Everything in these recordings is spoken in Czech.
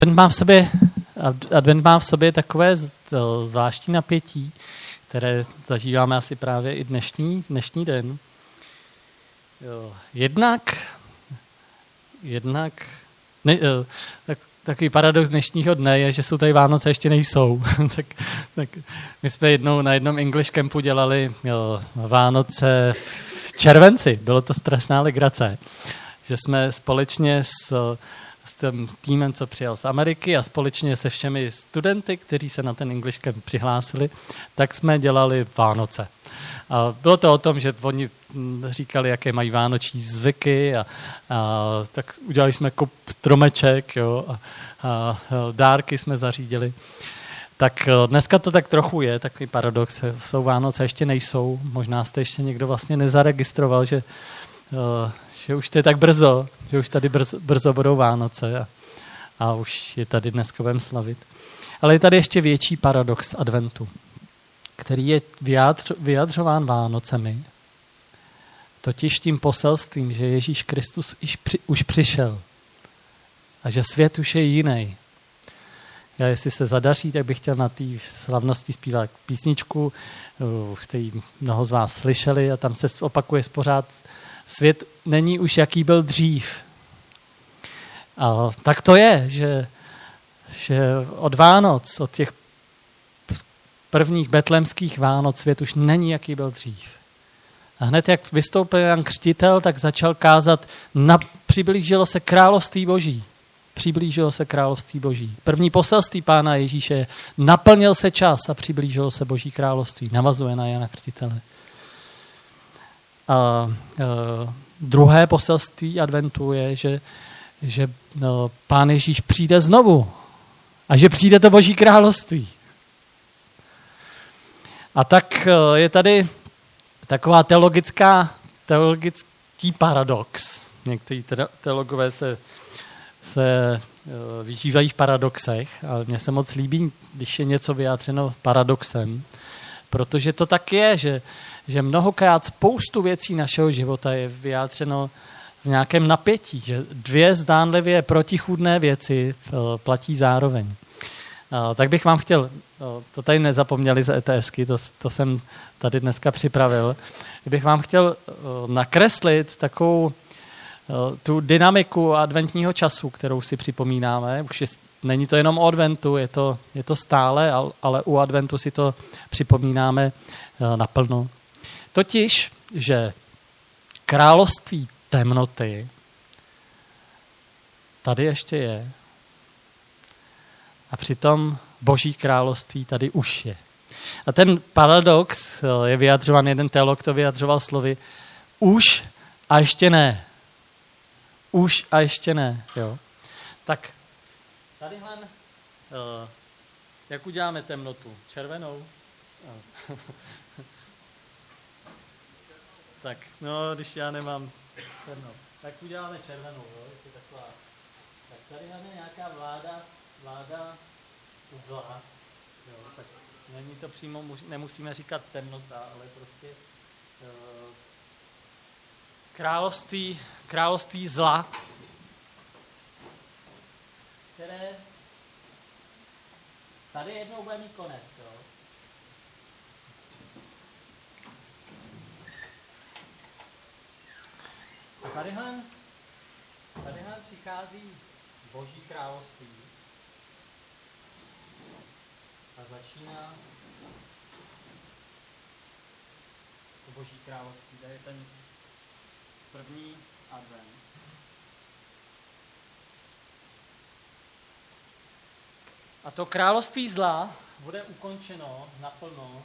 Advent má v sobě takové zvláštní napětí, které zažíváme asi právě i dnešní den. Takový paradox dnešního dne je, že jsou tady Vánoce ještě nejsou. tak my jsme jednou na jednom English campu dělali Vánoce v červenci. Bylo to strašná legrace, že jsme společně s tím týmem, co přijel z Ameriky a společně se všemi studenty, kteří se na ten English camp přihlásili, tak jsme dělali Vánoce. A bylo to o tom, že oni říkali, jaké mají vánoční zvyky a tak udělali jsme stromeček, jo, a dárky jsme zařídili. Tak dneska to tak trochu je, takový paradox, jsou Vánoce, ještě nejsou, možná jste ještě někdo vlastně nezaregistroval, že už to je tak brzo, že už tady brzo budou Vánoce a už je tady dneska budeme slavit. Ale je tady ještě větší paradox adventu, který je vyjadřován Vánocemi, totiž tím poselstvím, že Ježíš Kristus už přišel a že svět už je jiný. Já, jestli se zadaří, tak bych chtěl na té slavnosti zpívat písničku, který mnoho z vás slyšeli a tam se opakuje pořád: svět není už, jaký byl dřív. A tak to je, že od Vánoc, od těch prvních betlémských Vánoc svět už není, jaký byl dřív. A hned jak vystoupil Jan Křtitel, tak začal kázat: přiblížilo se království Boží. Přiblížilo se království Boží. První poselství Pána Ježíše je: naplnil se čas a přiblížilo se Boží království. Navazuje na Jana Křtitele. A druhé poselství adventu je, že Pán Ježíš přijde znovu a že přijde to Boží království. A tak je tady taková teologický paradox. Někteří teologové se vyžívají v paradoxech, ale mně se moc líbí, když je něco vyjádřeno paradoxem, protože to tak je, že mnohokrát spoustu věcí našeho života je vyjádřeno v nějakém napětí, že dvě zdánlivě protichůdné věci platí zároveň. Tak bych vám chtěl, to tady nezapomněli za ETSky, to jsem tady dneska připravil, bych vám chtěl nakreslit takovou tu dynamiku adventního času, kterou si připomínáme. Není to jenom o adventu, je to stále, ale u adventu si to připomínáme naplno. Totiž, že království temnoty tady ještě je a přitom Boží království tady už je. A ten paradox je vyjadřován, jeden teolog to vyjadřoval slovy: už a ještě ne. Už a ještě ne. Jo. Tak tadyhle, jak uděláme temnotu? Červenou? Tak, no, když já nemám černou. Tak uděláme červenou, jo? Je to taková. Tak tady máme nějaká vláda zla. Jo? Tak není to přímo, nemusíme říkat temnota, ale prostě království zla, které tady jednou bude mít konec. Jo? A tadyhle přichází Boží království a začíná to Boží království. To je ten první advent. A to království zla bude ukončeno naplno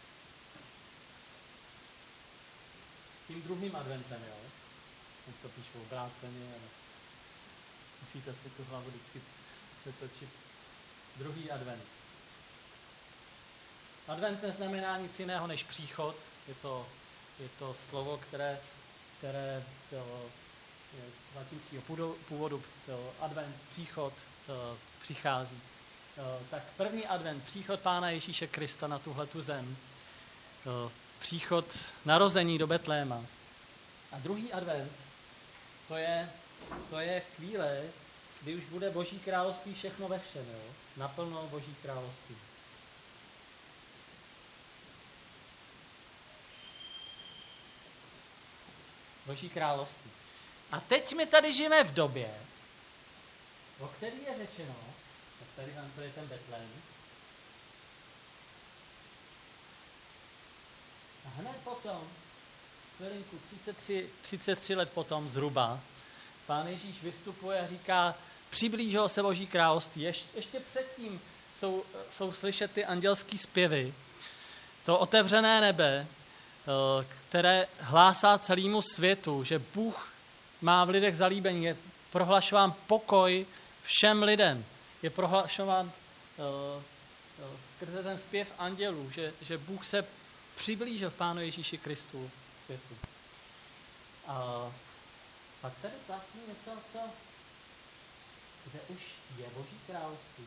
tím druhým adventem, jo? Teď to píšu obráceně, ale musíte si tu hlavu vždycky přetočit. Druhý advent. Advent neznamená nic jiného než příchod. Je to slovo, které je z latinského původu. Advent, příchod, přichází. Tak první advent, příchod Pána Ježíše Krista na tuhletu zem. Příchod narození do Betléma. A druhý advent, to je chvíle, kdy už bude Boží království všechno ve všem, jo? Naplno Boží království. Boží království. A teď my tady žijeme v době, o který je řečeno, tak tady vám to je ten Betlém. A hned potom, chvilinku, 33 let potom zhruba, Pán Ježíš vystupuje a říká, přiblížilo se Boží království. Ještě předtím jsou slyšet ty andělský zpěvy, to otevřené nebe, které hlásá celému světu, že Bůh má v lidech zalíbení, je prohlašován pokoj všem lidem. Je prohlašován skrze ten zpěv andělů, že Bůh se přiblížil Pánu Ježíši Kristu světu. A pak tady platí něco, kde už je Boží království.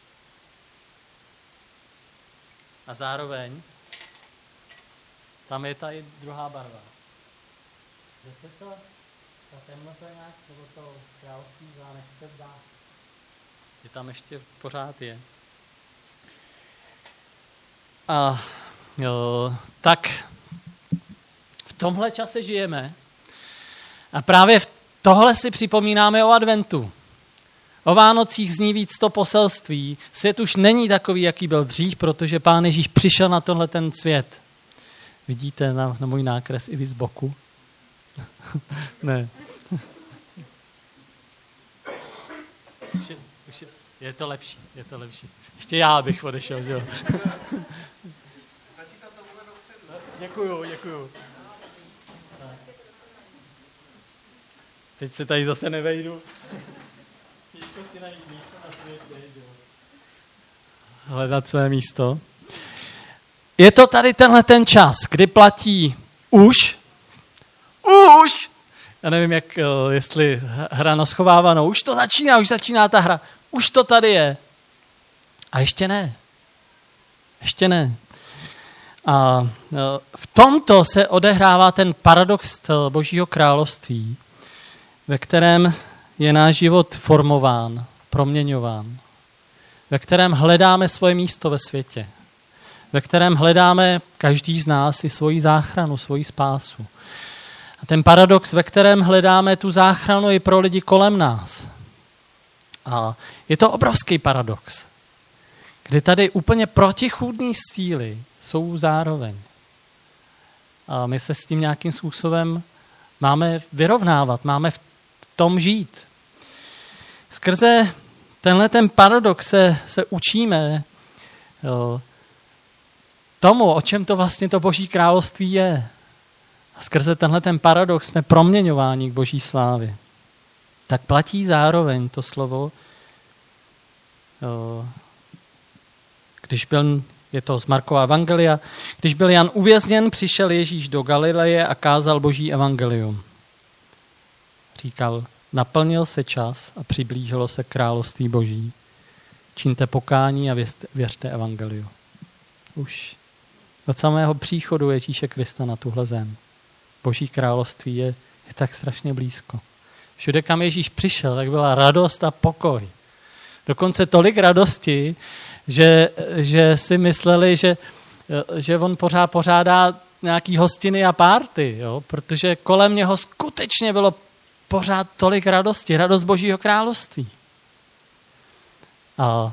A zároveň tam je ta druhá barva. Kde se ta temnota nějak, nebo to království za nechce vzdát. Je tam ještě pořád je. A tak v tomhle čase žijeme a právě v tohle si připomínáme o adventu. O Vánocích zní víc to poselství. Svět už není takový, jaký byl dřív, protože Pán Ježíš přišel na tenhle ten svět. Vidíte na můj nákres i vy z boku? Ne. Je to lepší. Ještě já bych odešel, že jo? Děkuju. Teď se tady zase nevejdu. Těžko si najít místo na světě, že jo? Hledat své místo. Je to tady tenhle ten čas, kdy platí už, já nevím, jestli hra na schovávanou, už začíná ta hra, už to tady je. A ještě ne. A v tomto se odehrává ten paradox Božího království, ve kterém je náš život formován, proměňován, ve kterém hledáme svoje místo ve světě, ve kterém hledáme každý z nás i svoji záchranu, svoji spásu. A ten paradox, ve kterém hledáme tu záchranu i pro lidi kolem nás. A je to obrovský paradox, kdy tady úplně protichůdné síly jsou zároveň. A my se s tím nějakým způsobem máme vyrovnávat, máme v tom žít. Skrze tenhle ten paradox se učíme tomu, o čem to vlastně to Boží království je. A skrze tenhle ten paradox jsme proměňováni k Boží slávě. Tak platí zároveň to slovo, je to z Markova evangelia, když byl Jan uvězněn, přišel Ježíš do Galileje a kázal Boží evangelium. Říkal, naplnil se čas a přiblížilo se království Boží. Čiňte pokání a věřte evangeliu. Už od samého příchodu Ježíše Krista na tuhle zem. Boží království je tak strašně blízko. Všude, kam Ježíš přišel, tak byla radost a pokoj. Dokonce tolik radosti, že si mysleli, že on pořád pořádá nějaký hostiny a párty, jo? Protože kolem něho skutečně bylo pořád tolik radosti, radost Božího království. A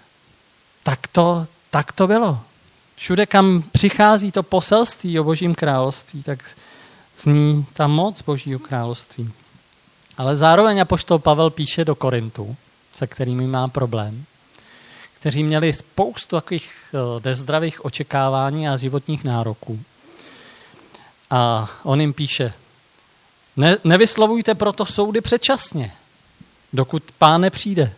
tak to bylo. Všude, kam přichází to poselství o Božím království, tak zní ta moc Božího království. Ale zároveň apoštol Pavel píše do Korintu, se kterými má problém, kteří měli spoustu takových nezdravých očekávání a životních nároků. A on jim píše, nevyslovujte proto soudy předčasně, dokud Pán nepřijde.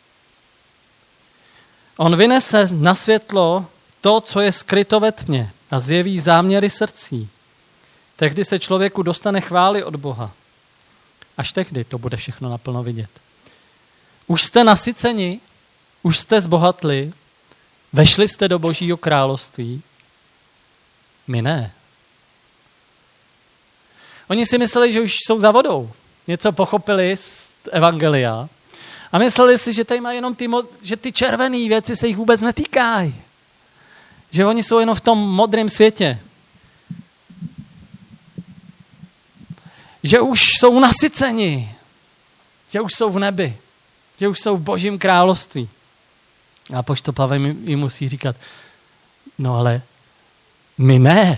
On vynese na světlo to, co je skryto ve tmě a zjeví záměry srdcí. Tehdy se člověku dostane chvály od Boha. Až tehdy to bude všechno naplno vidět. Už jste nasyceni, už jste zbohatli, vešli jste do Božího království. My ne. Oni si mysleli, že už jsou za vodou. Něco pochopili z evangelia A mysleli si, že tady mají jenom že ty červené věci se jich vůbec netýkají. Že oni jsou jenom v tom modrém světě. Že už jsou nasyceni. Že už jsou v nebi. Že už jsou v Božím království. A apoštol Pavel jim musí říkat, no ale my ne.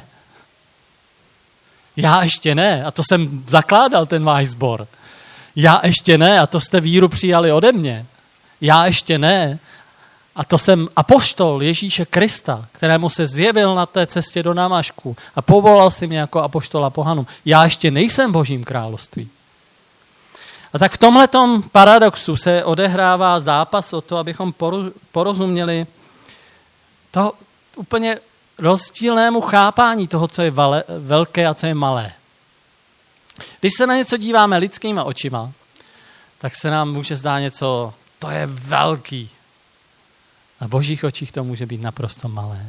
Já ještě ne. A to jsem zakládal ten váš sbor. Já ještě ne. A to jste víru přijali ode mě. Já ještě ne. A to jsem apoštol Ježíše Krista, kterému se zjevil na té cestě do Damašku a povolal si mě jako apoštola pohanům. Já ještě nejsem v Božím království. A tak v tomhletom paradoxu se odehrává zápas o to, abychom porozuměli to úplně rozdílnému chápání toho, co je velké a co je malé. Když se na něco díváme lidskýma očima, tak se nám může zdát něco, to je velký. A v Božích očích to může být naprosto malé.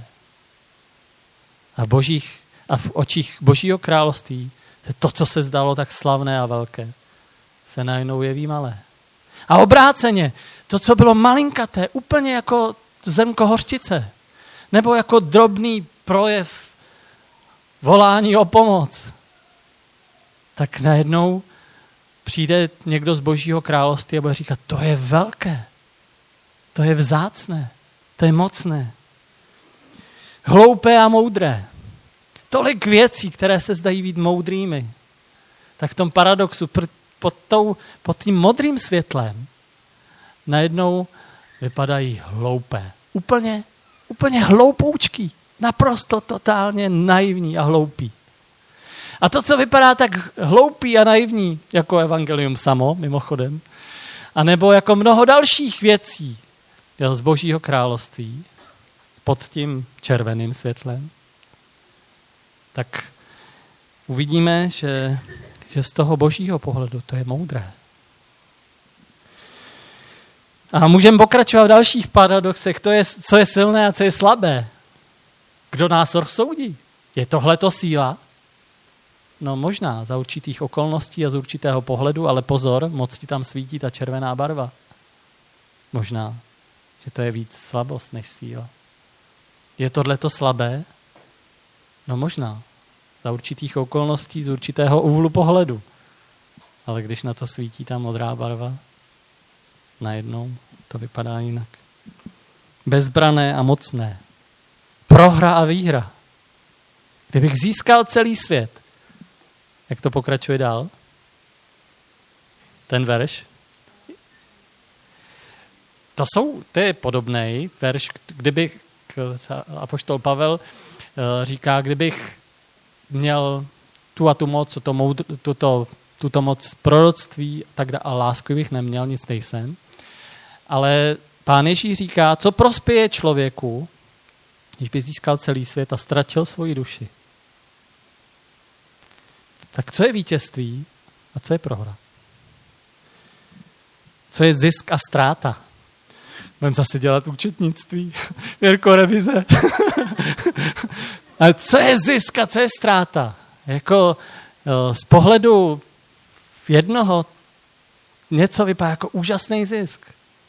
A v očích Božího království to, co se zdalo tak slavné a velké, se najednou jeví malé. A obráceně, to, co bylo malinkaté, úplně jako zrnko hořčice, nebo jako drobný projev volání o pomoc, tak najednou přijde někdo z Božího království a bude říkat, to je velké, to je vzácné, to je mocné. Hloupé a moudré. Tolik věcí, které se zdají být moudrými. Tak v tom paradoxu pod tím modrým světlem najednou vypadají hloupé. Úplně hloupoučký. Naprosto totálně naivní a hloupý. A to, co vypadá tak hloupý a naivní, jako evangelium samo, mimochodem, anebo jako mnoho dalších věcí z Božího království pod tím červeným světlem, tak uvidíme, že z toho Božího pohledu to je moudré. A můžeme pokračovat v dalších paradoxech, co je silné a co je slabé. Kdo nás rozsoudí? Je tohleto síla? No možná, za určitých okolností a z určitého pohledu, ale pozor, moc ti tam svítí ta červená barva. Možná, že to je víc slabost než síla. Je tohleto slabé? No možná, za určitých okolností, z určitého úhlu pohledu. Ale když na to svítí ta modrá barva, najednou to vypadá jinak. Bezbrané a mocné. Prohra a výhra. Kdybych získal celý svět, jak to pokračuje dál? Ten verš. To je podobný verš, kdybych, apoštol Pavel říká, kdybych měl tu a tu moc, tuto moc proroctví a lásku bych neměl, nic nejsem. Ale Pán Ježíš říká, co prospěje člověku, když by získal celý svět a ztratil svoji duši. Tak co je vítězství a co je prohra? Co je zisk a ztráta? Budeme zase dělat účetnictví. Mirko, revize. Ale co je zisk a co je ztráta? Jako z pohledu jednoho něco vypadá jako úžasný zisk.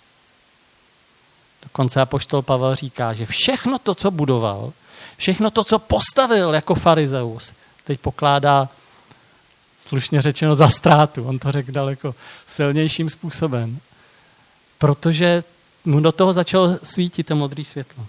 Dokonce apoštol Pavel říká, že všechno to, co budoval, všechno to, co postavil jako farizeus, teď pokládá slušně řečeno za ztrátu. On to řekl daleko silnějším způsobem. Protože mu do toho začalo svítit to modré světlo.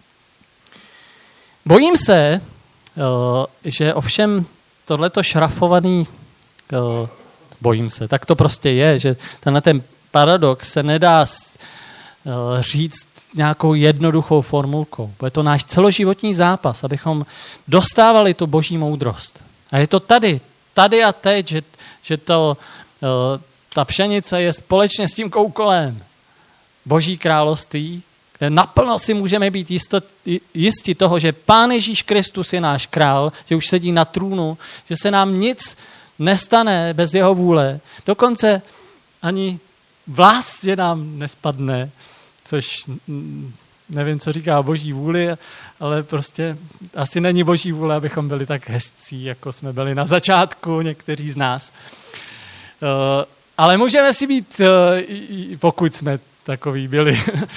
Bojím se, že ovšem tohleto šrafovaný, bojím se, tak to prostě je, že tenhle ten paradox se nedá říct nějakou jednoduchou formulkou. Bude to náš celoživotní zápas, abychom dostávali tu boží moudrost. A je to tady a teď, že ta pšenice je společně s tím koukolem Boží království, kde naplno si můžeme být jisti toho, že Pán Ježíš Kristus je náš král, že už sedí na trůnu, že se nám nic nestane bez jeho vůle. Dokonce ani vlas je nám nespadne, což nevím, co říká Boží vůli, ale prostě asi není Boží vůle, abychom byli tak hezcí, jako jsme byli na začátku, někteří z nás. Ale můžeme si být, pokud jsme takový byli,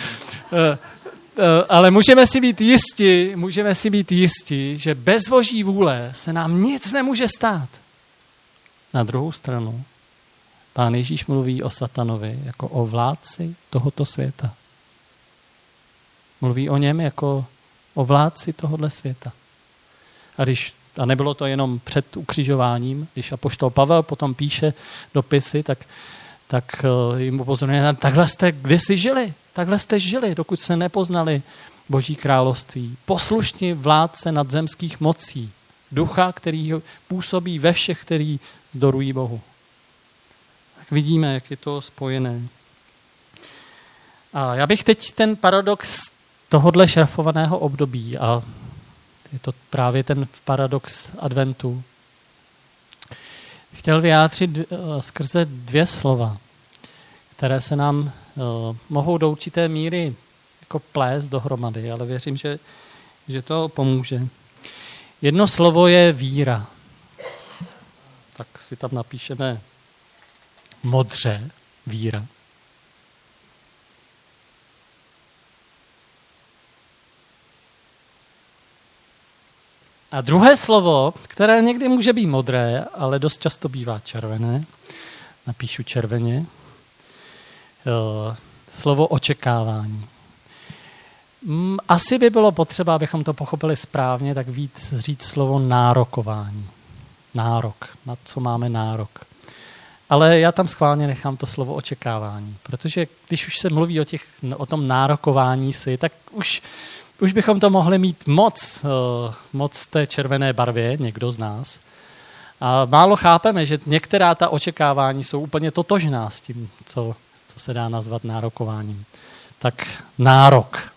ale můžeme si být jisti, že bez Boží vůle se nám nic nemůže stát. Na druhou stranu, Pán Ježíš mluví o satanovi jako o vládci tohoto světa. Mluví o něm jako o vládci tohoto světa. A nebylo to jenom před ukřižováním, když apoštol Pavel potom píše dopisy, tak jim upozorňuje, takhle jste kdysi žili, takhle jste žili, dokud se nepoznali Boží království. Poslušní vládce nadzemských mocí, ducha, který působí ve všech, který zdorují Bohu. Tak vidíme, jak je to spojené. A já bych teď ten paradox tohodle šrafovaného období, a je to právě ten paradox adventu, chtěl vyjádřit skrze 2 slova, které se nám mohou do určité míry jako plést dohromady, ale věřím, že to pomůže. Jedno slovo je víra. Tak si tam napíšeme modře víra. A druhé slovo, které někdy může být modré, ale dost často bývá červené, napíšu červeně, slovo očekávání. Asi by bylo potřeba, abychom to pochopili správně, tak víc říct slovo nárokování. Nárok, na co máme nárok. Ale já tam schválně nechám to slovo očekávání, protože když už se mluví o tom nárokování si, tak už bychom to mohli mít moc té červené barvě, někdo z nás. A málo chápeme, že některá ta očekávání jsou úplně totožná s tím, co se dá nazvat nárokováním. Tak nárok.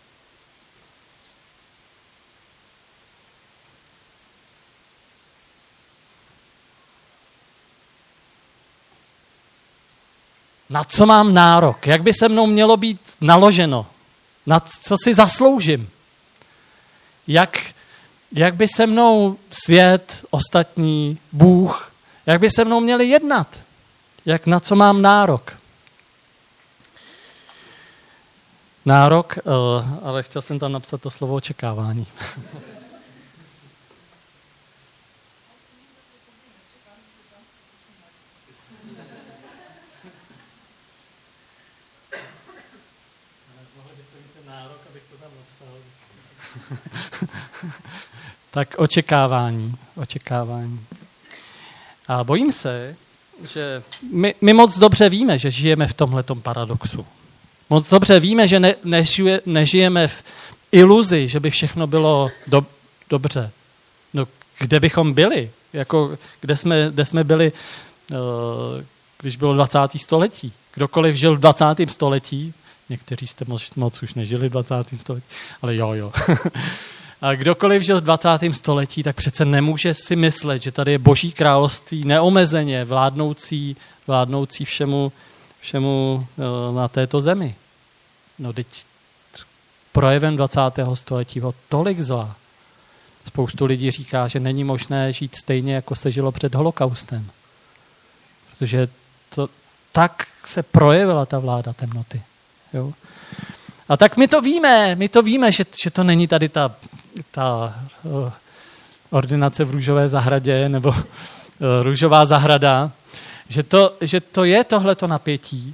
Na co mám nárok? Jak by se mnou mělo být naloženo? Na co si zasloužím? Jak by se mnou svět, ostatní, Bůh, jak by se mnou měli jednat? Na co mám nárok? Nárok, ale chtěl jsem tam napsat to slovo očekávání. Tak očekávání. A bojím se, že my moc dobře víme, že žijeme v tomhletom paradoxu. Moc dobře víme, že nežijeme v iluzi, že by všechno bylo dobře. No, kde bychom byli? Kde jsme byli, když bylo 20. století? Kdokoliv žil v 20. století, někteří jste moc už nežili v 20. století, ale jo. A kdokoliv žil v 20. století, tak přece nemůže si myslet, že tady je Boží království neomezeně vládnoucí všemu na této zemi. No teď projevem 20. století bylo tolik zla. Spoustu lidí říká, že není možné žít stejně, jako se žilo před holokaustem. Protože tak se projevila ta vláda temnoty. Jo? A tak my to víme, že to není tady ta ordinace v růžové zahradě nebo růžová zahrada, že to je tohleto napětí.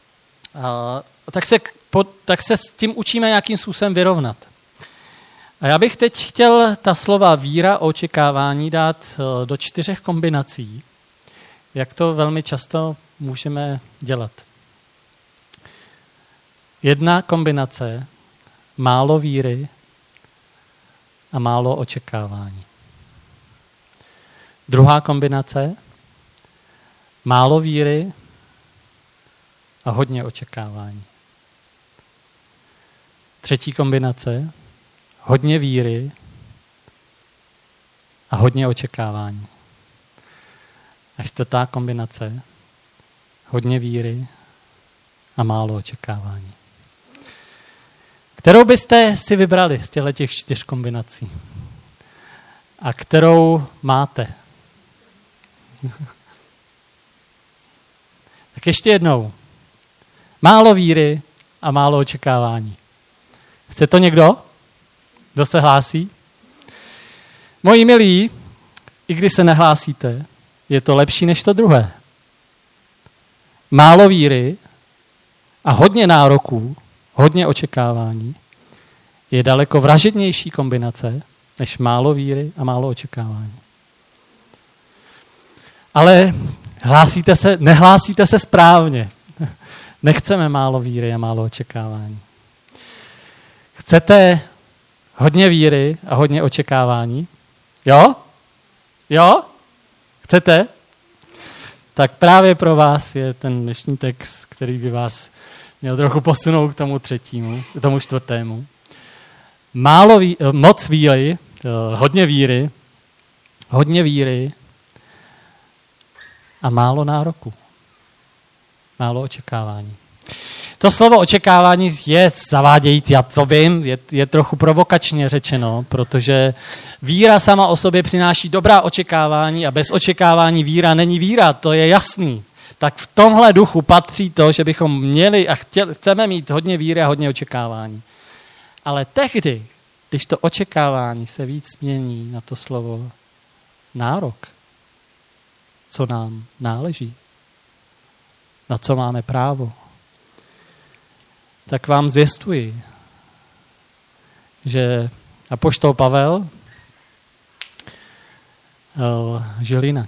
Tak se s tím učíme nějakým způsobem vyrovnat. A já bych teď chtěl ta slova víra a očekávání dát do 4 kombinací, jak to velmi často můžeme dělat. 1 kombinace, málo víry a málo očekávání. 2 kombinace, málo víry a hodně očekávání. 3 kombinace, hodně víry a hodně očekávání. A 4 kombinace, hodně víry a málo očekávání. Kterou byste si vybrali z těch 4 kombinací? A kterou máte? Tak ještě jednou. Málo víry a málo očekávání. Chce to někdo? Kdo se hlásí? Moji milí, i když se nehlásíte, je to lepší než to druhé. Málo víry a hodně nároků, hodně očekávání je daleko vražednější kombinace než málo víry a málo očekávání. Ale nehlásíte se správně. Nechceme málo víry a málo očekávání. Chcete hodně víry a hodně očekávání? Jo? Jo? Chcete? Tak právě pro vás je ten dnešní text, který by vás měl trochu posunout k tomu třetímu, k tomu čtvrtému. Moc víry, hodně víry a málo nároku. Málo očekávání. To slovo očekávání je zavádějící, já to vím, je trochu provokačně řečeno, protože víra sama o sobě přináší dobrá očekávání a bez očekávání víra není víra, to je jasný. Tak v tomhle duchu patří to, že bychom měli a chceme mít hodně víry a hodně očekávání. Ale tehdy, když to očekávání se víc změní na to slovo nárok, co nám náleží, na co máme právo, tak vám zvěstuji, že apoštol Pavel žil jinak.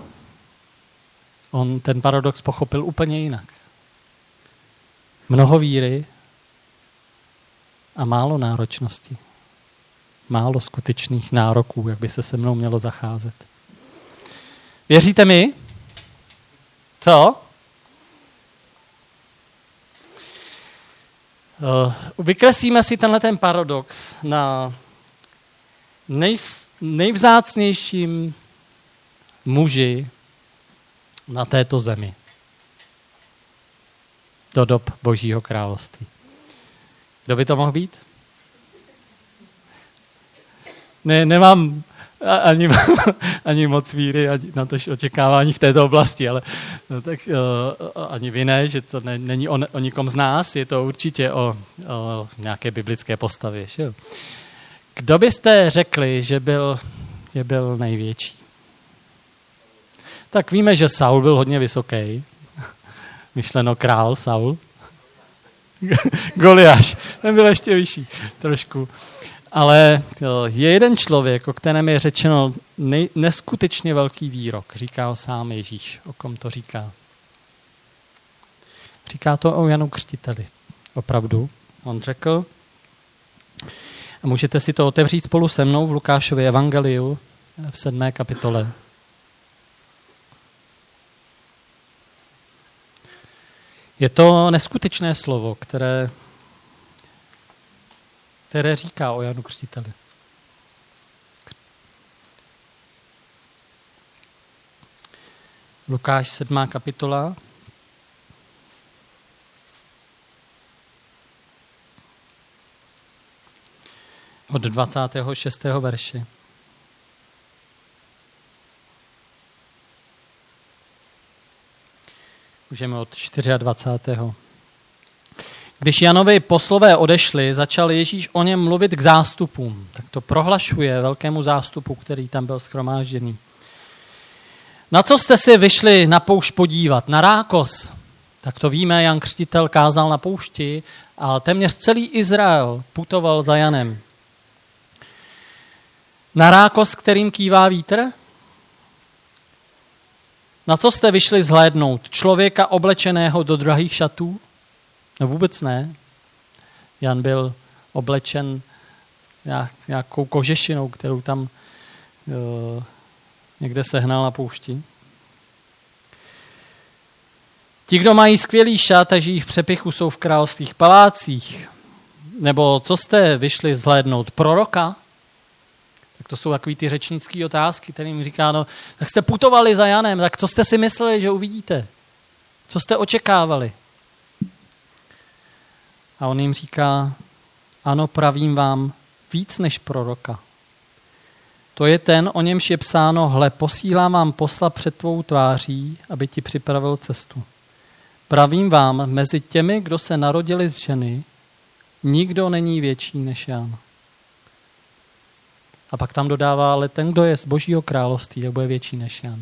On ten paradox pochopil úplně jinak. Mnoho víry a málo náročnosti. Málo skutečných nároků, jak by se mnou mělo zacházet. Věříte mi? Co? Vykreslíme si tenhle ten paradox na nejvzácnějším muži na této zemi. Do dob Božího království. Kdo by to mohl být? Nemám ani moc víry, ani na to očekávání v této oblasti, ale no, tak, ani vy ne, že to není o nikom z nás, je to určitě o nějaké biblické postavě. Že? Kdo byste řekli, že byl největší? Tak víme, že Saul byl hodně vysoký. Myšleno král Saul. Goliáš, ten byl ještě vyšší trošku. Ale je jeden člověk, o kterém je řečeno neskutečně velký výrok. Říká ho sám Ježíš. O kom to říká? Říká to o Janu Křtiteli. Opravdu. On řekl, a můžete si to otevřít spolu se mnou v Lukášově evangeliu v 7. kapitole. Je to neskutečné slovo, které říká o Janu Křtiteli. Lukáš 7. kapitola. Od 26. verše. Můžeme od 24. Když Janovi poslové odešli, začal Ježíš o něm mluvit k zástupům. Tak to prohlašuje velkému zástupu, který tam byl shromážděný. Na co jste si vyšli na poušť podívat? Na rákos. Tak to víme, Jan Křtitel kázal na poušti a téměř celý Izrael putoval za Janem. Na rákos, kterým kývá vítr? Na co jste vyšli zhlédnout? Člověka oblečeného do drahých šatů? No vůbec ne. Jan byl oblečen nějakou kožešinou, kterou tam někde sehnal na poušti. Ti, kdo mají skvělý šat a žijí v přepichu, jsou v královských palácích. Nebo co jste vyšli zhlédnout? Proroka? Tak to jsou takový ty řečnické otázky, kterým říká, no, tak jste putovali za Janem, tak co jste si mysleli, že uvidíte? Co jste očekávali? A on jim říká, ano, pravím vám, víc než proroka. To je ten, o němž je psáno, hle, posílám vám posla před tvou tváří, aby ti připravil cestu. pravím vám, mezi těmi, kdo se narodili z ženy, nikdo není větší než Jan. A pak tam dodává, ale ten, kdo je z Božího království, tak bude větší než Jan.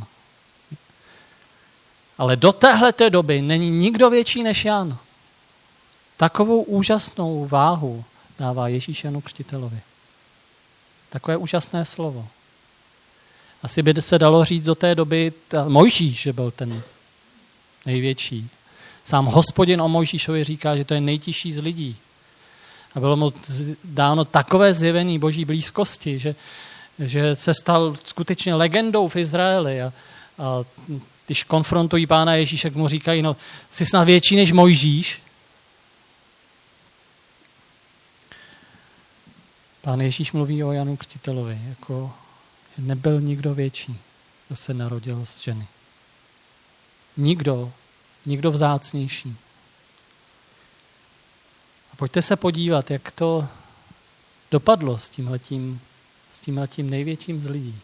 Ale do téhleté doby není nikdo větší než Jan. Takovou úžasnou váhu dává Ježíš Janu Křtitelovi. Takové úžasné slovo. Asi by se dalo říct do té doby Mojžíš, že byl ten největší. Sám Hospodin o Mojžíšovi říká, že to je nejtižší z lidí. A bylo mu dáno takové zjevení Boží blízkosti, že se stal skutečně legendou v Izraeli. A když konfrontují Pána Ježíše, mu říkají, no, jsi snad větší než Mojžíš. Pán Ježíš mluví o Janu Křtitelovi, jako nebyl nikdo větší, kdo se narodil z ženy. Nikdo vzácnější. A pojďte se podívat, jak to dopadlo s tímhletím největším z lidí.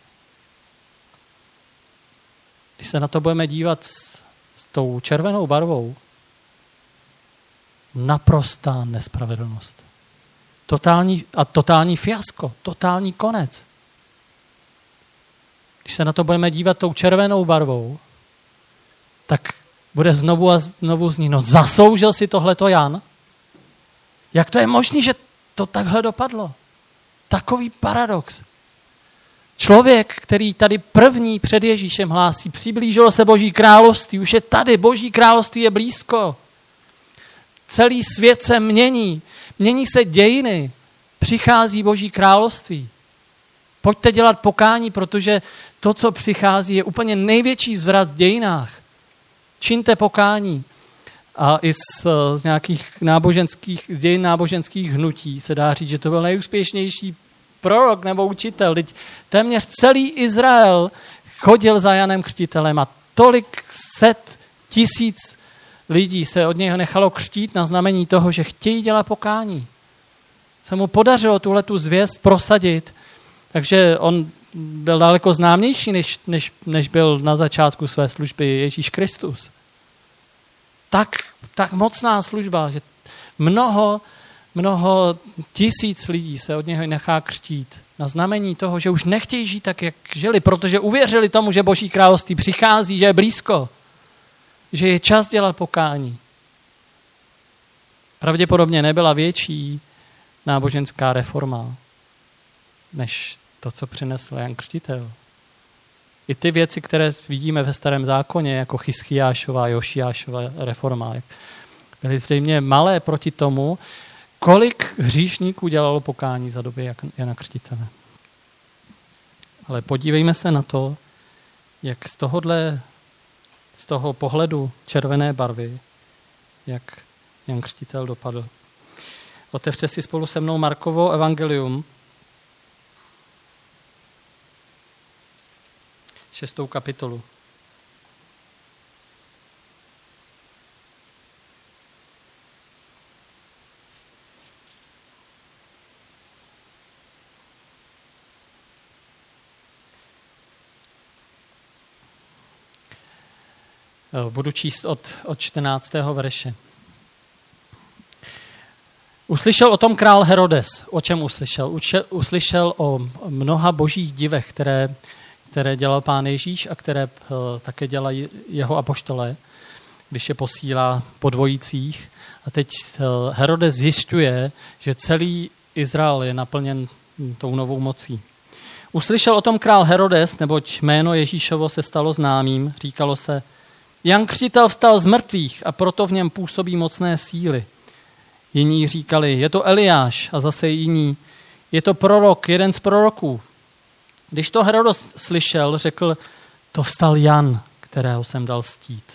Když se na to budeme dívat s tou červenou barvou, naprostá nespravedlnost. Totální fiasko, totální konec. Když se na to budeme dívat tou červenou barvou, tak bude znovu a znovu znít, no zasloužil si tohleto Jan? Jak to je možné, že to takhle dopadlo? Takový paradox. Člověk, který tady první před Ježíšem hlásí, přiblížilo se Boží království, už je tady, Boží království je blízko. Celý svět se mění se dějiny, přichází Boží království. Pojďte dělat pokání, protože to, co přichází, je úplně největší zvrat v dějinách. Čiňte pokání. A i z nějakých dějin náboženských hnutí se dá říct, že to byl nejúspěšnější prorok nebo učitel. Teď téměř celý Izrael chodil za Janem Křtitelem a tolik set tisíc lidí se od něho nechalo křtít na znamení toho, že chtějí dělat pokání. Se mu podařilo tuhletu zvěst prosadit, takže on byl daleko známější, než byl na začátku své služby Ježíš Kristus. Tak mocná služba, že mnoho tisíc lidí se od něho nechá křtít na znamení toho, že už nechtějí žít tak, jak žili, protože uvěřili tomu, že Boží království přichází, že je blízko, že je čas dělat pokání. Pravděpodobně nebyla větší náboženská reforma, než to, co přinesl Jan Křtitel. I ty věci, které vidíme ve Starém zákoně, jako Chyskiášova, Jošiášova reforma, byly zřejmě malé proti tomu, kolik hříšníků dělalo pokání za doby Jana Křtitele. Ale podívejme se na to, jak z toho pohledu červené barvy, jak Jan Křtitel dopadl. Otevřte si spolu se mnou Markovo evangelium, 6. kapitolu. Budu číst od 14. verše. Uslyšel o tom král Herodes. O čem uslyšel? Uslyšel o mnoha božích divech, které dělal Pán Ježíš a které také dělají jeho apoštolé, když je posílá po dvojicích. A teď Herodes zjišťuje, že celý Izrael je naplněn tou novou mocí. Uslyšel o tom král Herodes, neboť jméno Ježíšovo se stalo známým, říkalo se, Jan Křtitel vstal z mrtvých a proto v něm působí mocné síly. Jiní říkali, je to Eliáš a zase jiní, je to prorok, jeden z proroků. Když to Herodes slyšel, řekl, to vstal Jan, kterého jsem dal stít.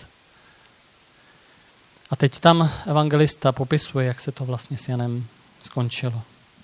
A teď tam evangelista popisuje, jak se to vlastně s Janem skončilo.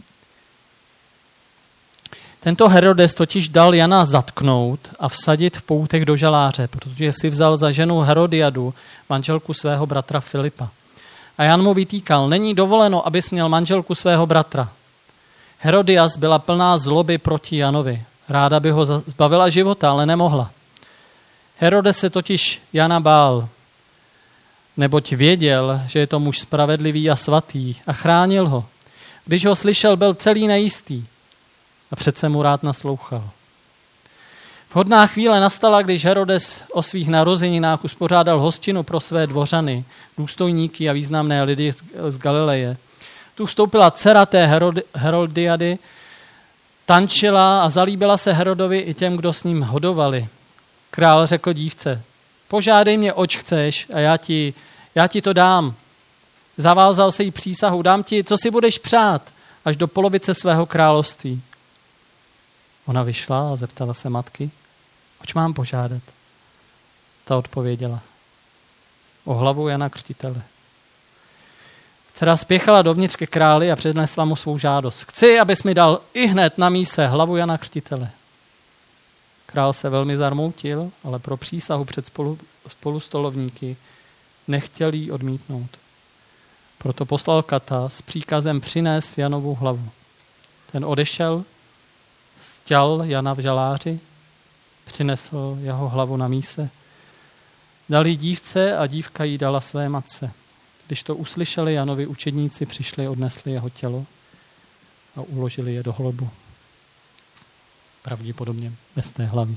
Tento Herodes totiž dal Jana zatknout a vsadit v poutech do žaláře, protože si vzal za ženu Herodiadu, manželku svého bratra Filipa. A Jan mu vytýkal, není dovoleno, abys měl manželku svého bratra. Herodias byla plná zloby proti Janovi. Ráda by ho zbavila života, ale nemohla. Herodes se totiž Jana bál neboť věděl, že je to muž spravedlivý a svatý a chránil ho. Když ho slyšel, byl celý nejistý a přece mu rád naslouchal. Vhodná chvíle nastala, když Herodes o svých narozeninách uspořádal hostinu pro své dvořany, důstojníky a významné lidi z Galileje. Tu vstoupila dcera té Herodiady, tančila a zalíbila se Herodovi i těm, kdo s ním hodovali. Král řekl dívce, požádej mě, oč chceš a já ti to dám. Zavázal se jí přísahu, dám ti, co si budeš přát, až do polovice svého království. Ona vyšla a zeptala se matky, oč mám požádat? Ta odpověděla, o hlavu Jana Křtitele. Dcera spěchala dovnitř ke králi a přednesla mu svou žádost. Chci, abys mi dal ihned na míse hlavu Jana Křtitele. Král se velmi zarmoutil, ale pro přísahu před spolustolovníky nechtěl jí odmítnout. Proto poslal kata s příkazem přinést Janovu hlavu. Ten odešel, stěl Jana v žaláři, přinesl jeho hlavu na míse, dal jí dívce a dívka jí dala své matce. Když to uslyšeli Janovi učedníci, přišli, odnesli jeho tělo a uložili je do hrobu. Pravděpodobně bez té hlavy.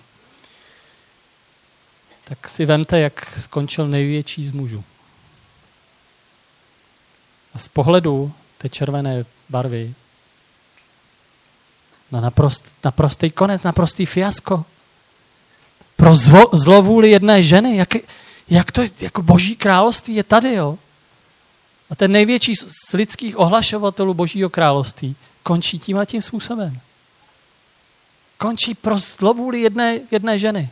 Tak si vemte, jak skončil největší z mužů. A z pohledu té červené barvy na naprostý konec, naprostý fiasko. Pro zlovůli jedné ženy. Jak to jako Boží království je tady, jo? A ten největší z lidských ohlašovatelů Božího království končí tímhletím způsobem. Končí pro zlovůli jedné ženy.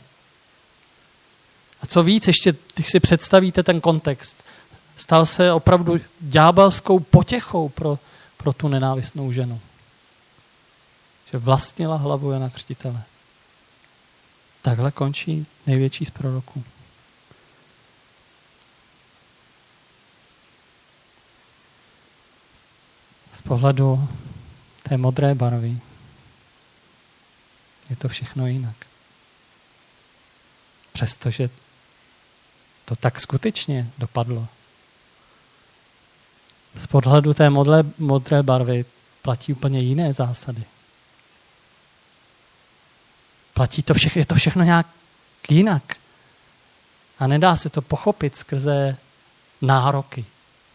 A co víc, ještě když si představíte ten kontext, stal se opravdu ďábelskou potěchou pro tu nenávistnou ženu. Že vlastnila hlavu Jana Křtitele. Takhle končí největší z proroků. Z pohledu té modré barvy je to všechno jinak. Přestože to tak skutečně dopadlo. Z pohledu té modré barvy platí úplně jiné zásady. Platí to všechno, je to všechno nějak jinak. A nedá se to pochopit skrze nároky.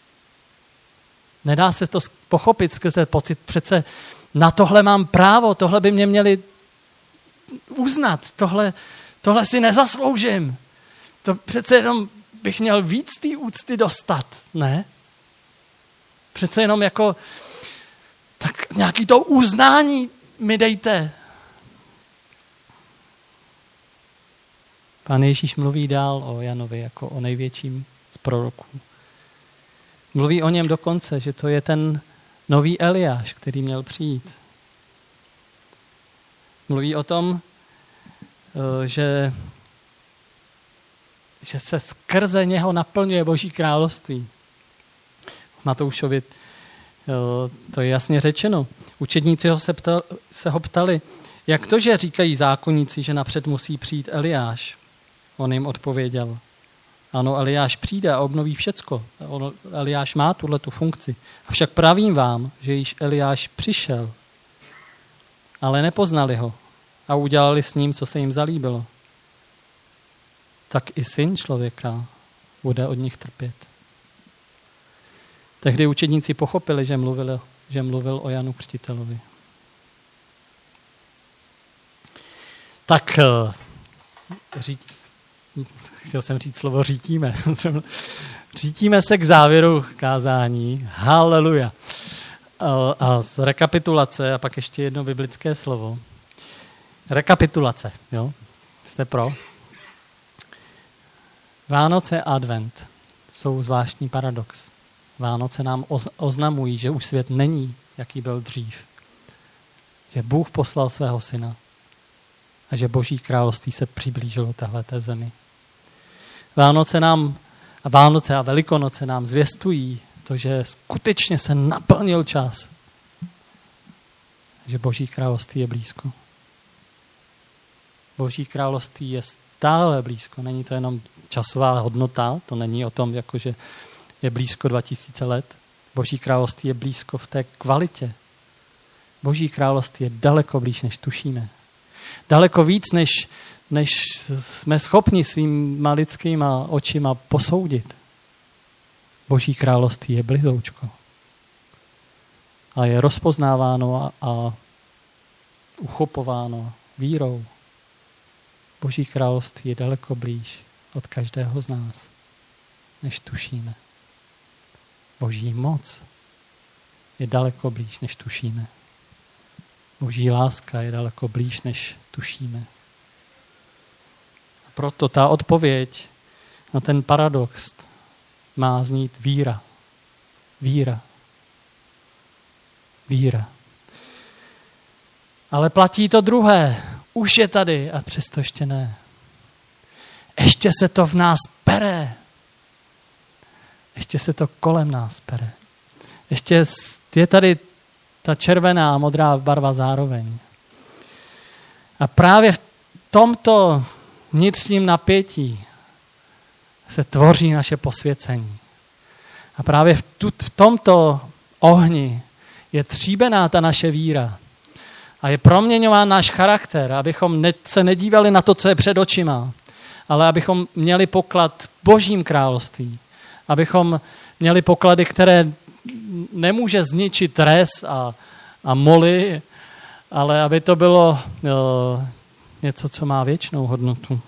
Nedá se to pochopit skrze pocit, přece na tohle mám právo, tohle by mě měli uznat, tohle si nezasloužím. To přece jenom bych měl víc té úcty dostat, ne? Přece jenom jako tak nějaký to uznání mi dejte. Pán Ježíš mluví dál o Janovi jako o největším z proroků. Mluví o něm dokonce, že to je ten nový Eliáš, který měl přijít. Mluví o tom, že se skrze něho naplňuje Boží království. Matoušovi to je jasně řečeno. Učedníci se ho ptali, jak to, že říkají zákonníci, že napřed musí přijít Eliáš? On jim odpověděl, ano, Eliáš přijde a obnoví všecko. Eliáš má tuhletu funkci. Avšak pravím vám, že již Eliáš přišel, ale nepoznali ho a udělali s ním, co se jim zalíbilo. Tak i Syn člověka bude od nich trpět. Tehdy učedníci pochopili, že mluvil o Janu Křtitelovi. Tak chtěl jsem říct slovo řítíme. Řítíme se k závěru kázání. Haleluja. A z rekapitulace, a pak ještě jedno biblické slovo. Rekapitulace, jo? Jste pro? Vánoce a advent jsou zvláštní paradox. Vánoce nám oznamují, že už svět není, jaký byl dřív. Že Bůh poslal svého syna a že Boží království se přiblížilo téhleté zemi. Vánoce a Velikonoce nám zvěstují to, že skutečně se naplnil čas. Že Boží království je blízko. Boží království je stále blízko. Není to jenom časová hodnota, to není o tom, jakože je blízko 2000 let. Boží království je blízko v té kvalitě. Boží království je daleko blíž, než tušíme. Daleko víc, než jsme schopni svýma lidskýma očima posoudit. Boží království je blizoučko. A je rozpoznáváno a uchopováno vírou. Boží království je daleko blíž od každého z nás, než tušíme. Boží moc je daleko blíž, než tušíme. Boží láska je daleko blíž, než tušíme. A proto ta odpověď na ten paradox má znít víra. Víra. Víra. Ale platí to druhé. Už je tady a přesto ještě ne. Ještě se to v nás pere. Ještě se to kolem nás pere. Ještě je tady ta červená a modrá barva zároveň. A právě v tomto vnitřním napětí se tvoří naše posvěcení. A právě v tomto ohni je tříbená ta naše víra. A je proměňován náš charakter, abychom se nedívali na to, co je před očima, ale abychom měli poklad v Božím království. Abychom měli poklady, které nemůže zničit res a moly, ale aby to bylo něco, co má věčnou hodnotu.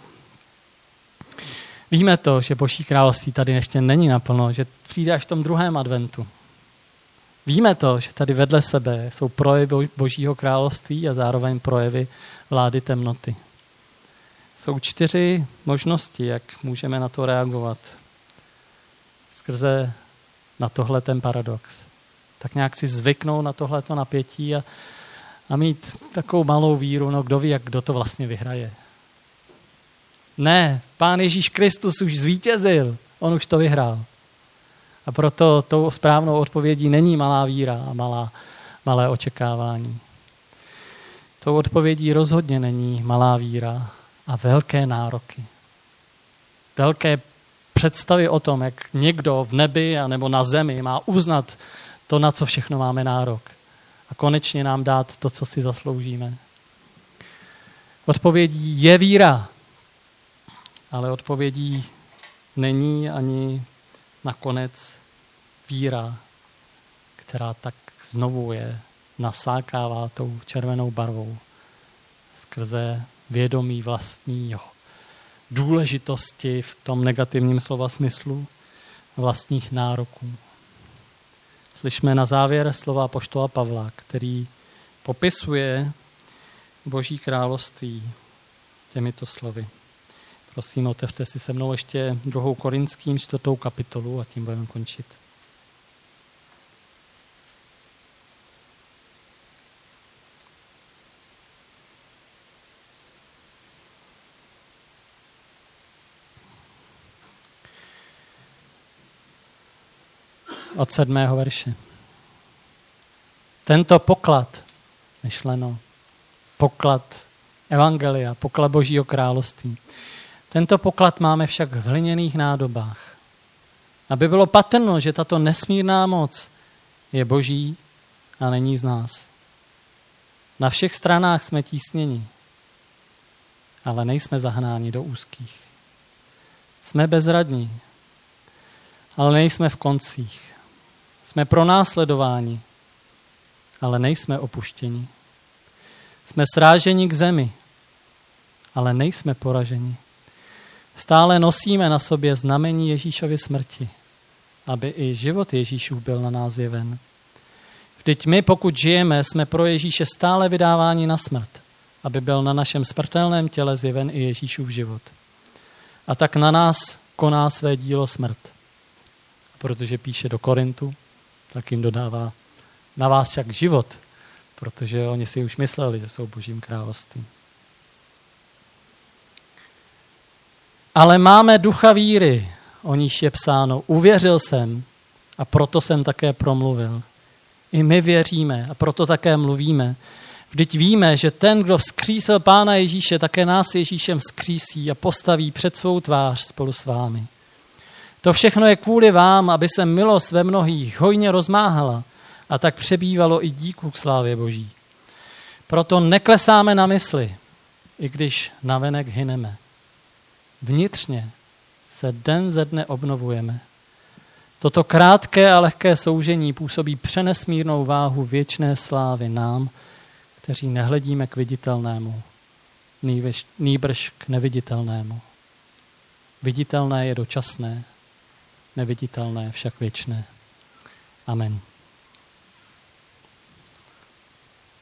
Víme to, že Boží království tady ještě není naplno, že přijde až v tom druhém adventu. Víme to, že tady vedle sebe jsou projevy Božího království a zároveň projevy vlády temnoty. Jsou 4 možnosti, jak můžeme na to reagovat. Skrze na tohle ten paradox. Tak nějak si zvyknout na tohleto napětí a mít takovou malou víru, no kdo ví, kdo to vlastně vyhraje. Ne, Pán Ježíš Kristus už zvítězil, on už to vyhrál. A proto tou správnou odpovědí není malá víra a malé očekávání. Tou odpovědí rozhodně není malá víra a velké nároky. Velké představy o tom, jak někdo v nebi nebo na zemi má uznat to, na co všechno máme nárok. A konečně nám dát to, co si zasloužíme. Odpovědí je víra, ale odpovědí není ani nakonec víra, která tak znovu je nasákává tou červenou barvou skrze vědomí vlastního důležitosti v tom negativním slova smyslu vlastních nároků. Slyšme na závěr slova apoštola Pavla, který popisuje Boží království těmito slovy. Prosím, otevřte si se mnou ještě 2. Korinským 4. kapitolu a tím budeme končit. Od 7. verše. Tento poklad, myšleno, poklad evangelia, poklad Božího království. Tento poklad máme však v hliněných nádobách. Aby bylo patrno, že tato nesmírná moc je Boží a není z nás. Na všech stranách jsme tísněni, ale nejsme zahnáni do úzkých. Jsme bezradní, ale nejsme v koncích. Jsme pronásledováni, ale nejsme opuštěni. Jsme sráženi k zemi, ale nejsme poraženi. Stále nosíme na sobě znamení Ježíšovy smrti, aby i život Ježíšův byl na nás zjeven. Vždyť my, pokud žijeme, jsme pro Ježíše stále vydáváni na smrt, aby byl na našem smrtelném těle zjeven i Ježíšův život. A tak na nás koná své dílo smrt. Protože píše do Korintu, tak jim dodává na vás však život, protože oni si už mysleli, že jsou Božím královstvím. Ale máme ducha víry, o níž je psáno, uvěřil jsem a proto jsem také promluvil. I my věříme a proto také mluvíme. Vždyť víme, že ten, kdo vzkřísil Pána Ježíše, také nás Ježíšem vzkřísí a postaví před svou tvář spolu s vámi. To všechno je kvůli vám, aby se milost ve mnohých hojně rozmáhala a tak přebývalo i díku k slávě Boží. Proto neklesáme na mysli, i když navenek hyneme. Vnitřně se den ze dne obnovujeme. Toto krátké a lehké soužení působí přenesmírnou váhu věčné slávy nám, kteří nehledíme k viditelnému, nýbrž k neviditelnému. Viditelné je dočasné, neviditelné však věčné. Amen.